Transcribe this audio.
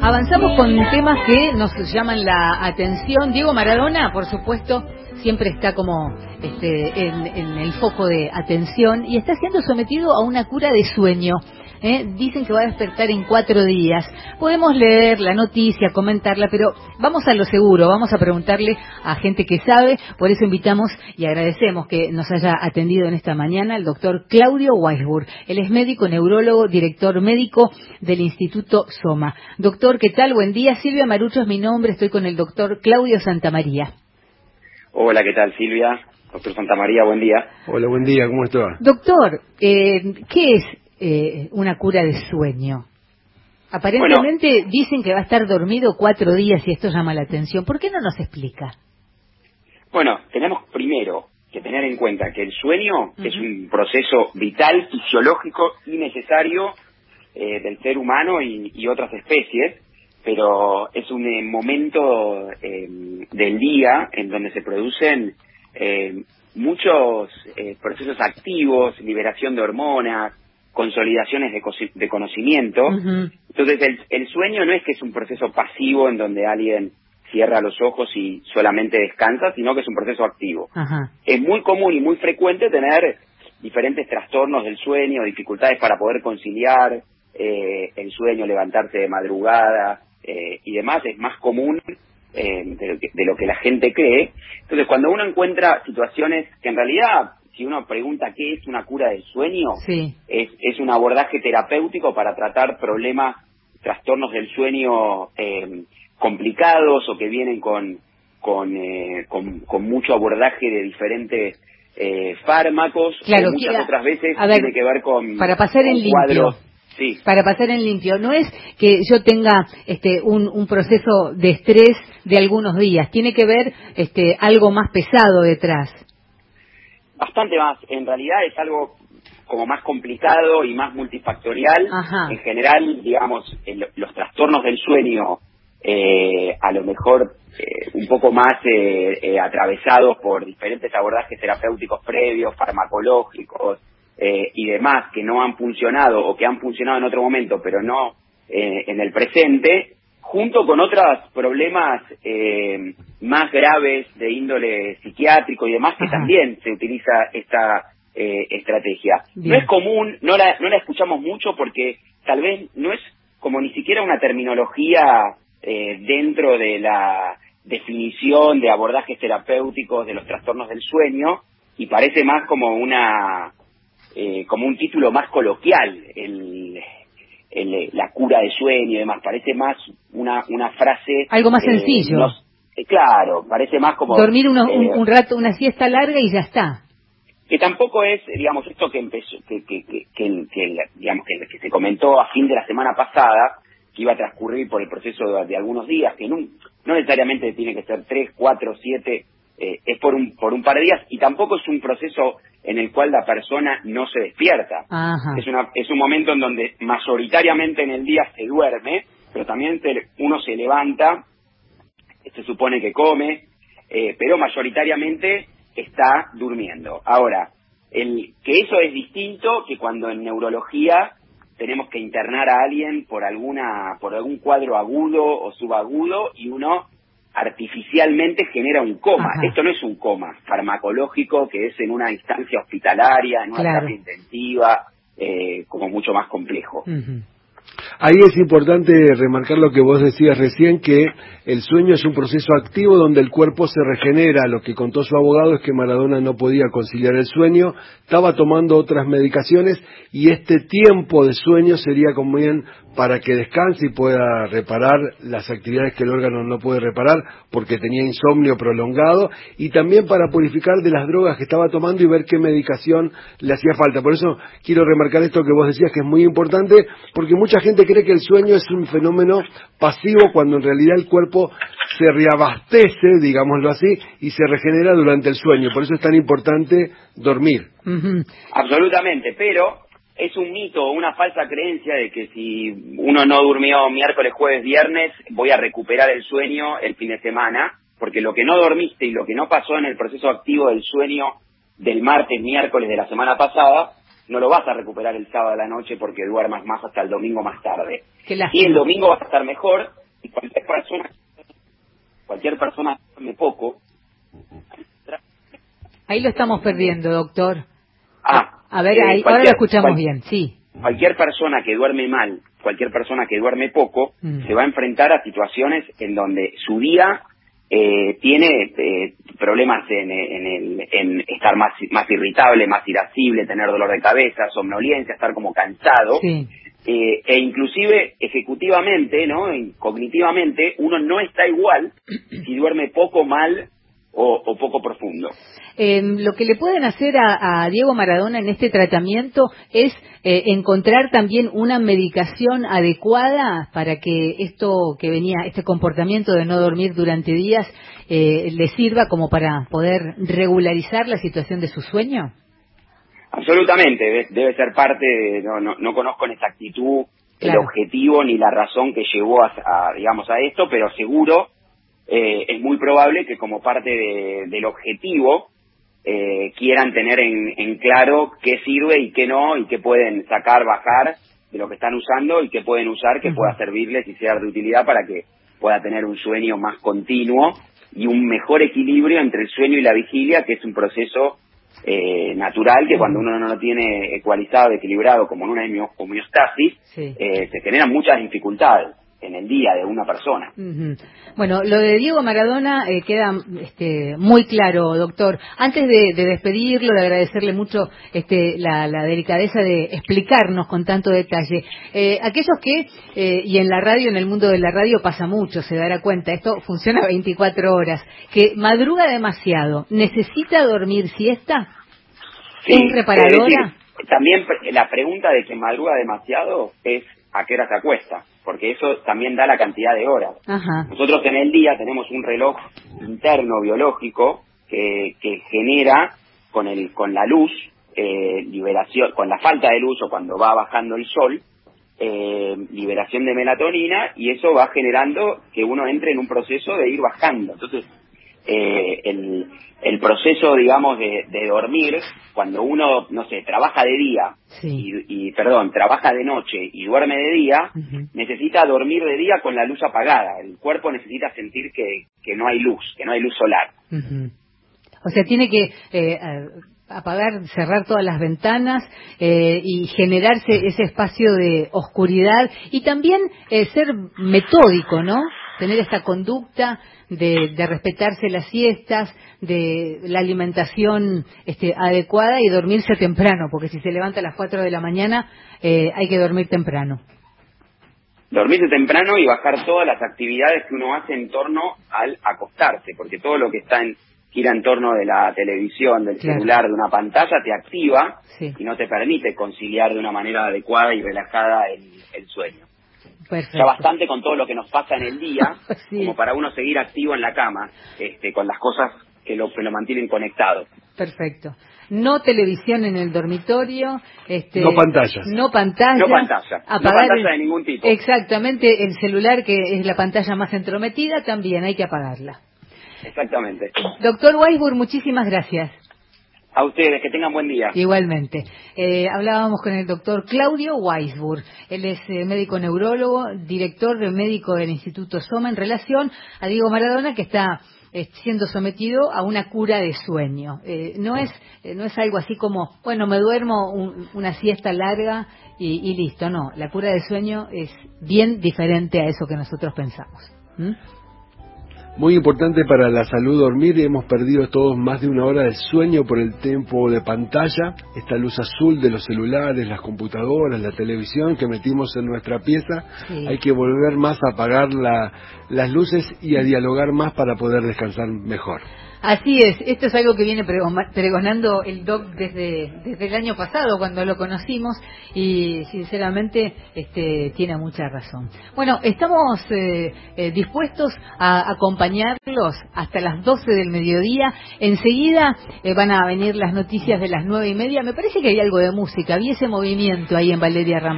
Avanzamos con temas que nos llaman la atención. Diego Maradona, por supuesto, siempre está como en el foco de atención y está siendo sometido a una cura de sueño. Dicen que va a despertar en 4 días. Podemos leer la noticia, comentarla, pero vamos a lo seguro, vamos a preguntarle a gente que sabe. Por eso invitamos y agradecemos que nos haya atendido en esta mañana el doctor Claudio Weisburg. Él es médico, neurólogo, director médico del Instituto Soma. Doctor, ¿qué tal? Buen día. Silvia Marucho es mi nombre, estoy con el doctor Claudio Santamaría. Hola, ¿qué tal, Silvia? Doctor Santamaría, buen día. Hola, buen día, ¿cómo está? Doctor, ¿qué es una cura de sueño? Aparentemente dicen que va a estar dormido 4 días y esto llama la atención. ¿Por qué no nos explica? Bueno, tenemos primero que tener en cuenta que el sueño es un proceso vital, fisiológico y necesario del ser humano y otras especies, pero es un momento del día en donde se producen muchos procesos activos, liberación de hormonas, consolidaciones de conocimiento. Entonces el sueño no es que es un proceso pasivo en donde alguien cierra los ojos y solamente descansa, sino que es un proceso activo. Es muy común y muy frecuente tener diferentes trastornos del sueño, dificultades para poder conciliar el sueño, levantarse de madrugada y demás. Es más común de lo que la gente cree. Entonces cuando uno encuentra situaciones que en realidad, si uno pregunta qué es una cura del sueño, sí, es un abordaje terapéutico para tratar problemas, trastornos del sueño complicados o que vienen con mucho abordaje de diferentes fármacos. Claro, o muchas otras veces a ver, tiene que ver con para pasar en limpio. Cuadros. Sí. Para pasar en limpio, no es que yo tenga un proceso de estrés de algunos días, tiene que ver algo más pesado detrás. Bastante más, en realidad es algo como más complicado y más multifactorial. En general, digamos, los trastornos del sueño, a lo mejor un poco más atravesados por diferentes abordajes terapéuticos previos, farmacológicos y demás, que no han funcionado o que han funcionado en otro momento, pero no en el presente, junto con otros problemas más graves de índole psiquiátrico y demás, que también se utiliza esta estrategia. Bien. No es común, no la escuchamos mucho porque tal vez no es como ni siquiera una terminología dentro de la definición de abordajes terapéuticos de los trastornos del sueño, y parece más como como un título más coloquial, la cura de sueño y demás. Parece más una frase... Algo más sencillo. Claro, parece más como... Dormir un rato, una siesta larga y ya está. Que tampoco es, digamos, esto que empezó, digamos, que se comentó a fin de la semana pasada, que iba a transcurrir por el proceso de algunos días, que no necesariamente tiene que ser 3, 4, 7, es por un par de días, y tampoco es un proceso en el cual la persona no se despierta. Es un momento en donde mayoritariamente en el día se duerme, pero también uno se levanta, se supone que come, pero mayoritariamente está durmiendo. Ahora, que eso es distinto que cuando en neurología tenemos que internar a alguien por algún cuadro agudo o subagudo y uno artificialmente genera un coma. Esto no es un coma farmacológico que es en una instancia hospitalaria, en una terapia intensiva, como mucho más complejo. Ahí es importante remarcar lo que vos decías recién, que el sueño es un proceso activo donde el cuerpo se regenera. Lo que contó su abogado es que Maradona no podía conciliar el sueño, estaba tomando otras medicaciones y este tiempo de sueño sería como bien para que descanse y pueda reparar las actividades que el órgano no puede reparar porque tenía insomnio prolongado, y también para purificar de las drogas que estaba tomando y ver qué medicación le hacía falta. Por eso quiero remarcar esto que vos decías, que es muy importante, porque mucha gente cree que el sueño es un fenómeno pasivo cuando en realidad el cuerpo se reabastece, digámoslo así, y se regenera durante el sueño. Por eso es tan importante dormir. Absolutamente, pero es un mito, una falsa creencia de que si uno no durmió miércoles, jueves, viernes, voy a recuperar el sueño el fin de semana, porque lo que no dormiste y lo que no pasó en el proceso activo del sueño del martes, miércoles de la semana pasada, no lo vas a recuperar el sábado a la noche porque duermas más hasta el domingo más tarde. Y el domingo va a estar mejor, y cualquier persona que duerme poco. Ahí lo estamos perdiendo, doctor. A ver, ahora lo escuchamos bien, sí. Cualquier persona que duerme mal, cualquier persona que duerme poco, se va a enfrentar a situaciones en donde su día tiene problemas en estar más irritable, más irascible, tener dolor de cabeza, somnolencia, estar como cansado. Sí. E inclusive ejecutivamente, ¿no? Cognitivamente, uno no está igual si duerme poco, mal o poco profundo. Lo que le pueden hacer a Diego Maradona en este tratamiento es encontrar también una medicación adecuada para que este comportamiento de no dormir durante días le sirva como para poder regularizar la situación de su sueño. Absolutamente, debe ser parte no conozco en exactitud el objetivo ni la razón que llevó a esto, pero seguro es muy probable que como parte del objetivo quieran tener en claro qué sirve y qué no, y qué pueden sacar, bajar de lo que están usando y qué pueden usar que pueda servirles y sea de utilidad para que pueda tener un sueño más continuo y un mejor equilibrio entre el sueño y la vigilia, que es un proceso natural que cuando uno no lo tiene ecualizado, equilibrado como en una homeostasis, se generan muchas dificultades en el día de una persona. Bueno, lo de Diego Maradona queda muy claro, doctor. Antes de despedirlo, de agradecerle mucho la delicadeza de explicarnos con tanto detalle, aquellos que, y en la radio, en el mundo de la radio pasa mucho, se dará cuenta, esto funciona 24 horas, que madruga demasiado, ¿necesita dormir siesta? Sí, ¿Es reparadora? También la pregunta de que madruga demasiado es ¿a qué hora se acuesta? Porque eso también da la cantidad de horas. Ajá. Nosotros en el día tenemos un reloj interno biológico que genera con la luz, liberación, con la falta de luz o cuando va bajando el sol, liberación de melatonina, y eso va generando que uno entre en un proceso de ir bajando. Entonces, el proceso, digamos, de dormir, cuando uno, no sé, trabaja de día trabaja de noche y duerme de día, necesita dormir de día con la luz apagada. El cuerpo necesita sentir que no hay luz, solar. O sea, tiene que apagar, cerrar todas las ventanas y generarse ese espacio de oscuridad y también ser metódico, ¿no? Tener esta conducta de respetarse las siestas, de la alimentación adecuada y dormirse temprano, porque si se levanta a las 4 de la mañana hay que dormir temprano. Dormirse temprano y bajar todas las actividades que uno hace en torno al acostarse, porque todo lo que gira en torno de la televisión, del celular, de una pantalla, te activa y no te permite conciliar de una manera adecuada y relajada el sueño. Perfecto. Ya bastante con todo lo que nos pasa en el día, como para uno seguir activo en la cama, con las cosas que lo mantienen conectado. Perfecto. No televisión en el dormitorio. No pantalla. No pantalla de ningún tipo. Exactamente, el celular, que es la pantalla más entrometida, también hay que apagarla. Exactamente. Doctor Weisburd, muchísimas gracias. A ustedes, que tengan buen día. Igualmente. Hablábamos con el doctor Claudio Weisburd. Él es médico neurólogo, director médico del Instituto Soma, en relación a Diego Maradona, que está siendo sometido a una cura de sueño. No es algo así como, bueno, me duermo una siesta larga y listo. No, la cura de sueño es bien diferente a eso que nosotros pensamos. Muy importante para la salud dormir. Hemos perdido todos más de una hora de sueño por el tiempo de pantalla, esta luz azul de los celulares, las computadoras, la televisión que metimos en nuestra pieza. Hay que volver más a apagar las luces y a dialogar más para poder descansar mejor. Así es, esto es algo que viene pregonando el doc desde el año pasado cuando lo conocimos y sinceramente tiene mucha razón. Bueno, estamos dispuestos a acompañarlos hasta las 12 del mediodía. Enseguida van a venir las noticias de las 9:30. Me parece que hay algo de música, vi ese movimiento ahí en Valeria Ramallo.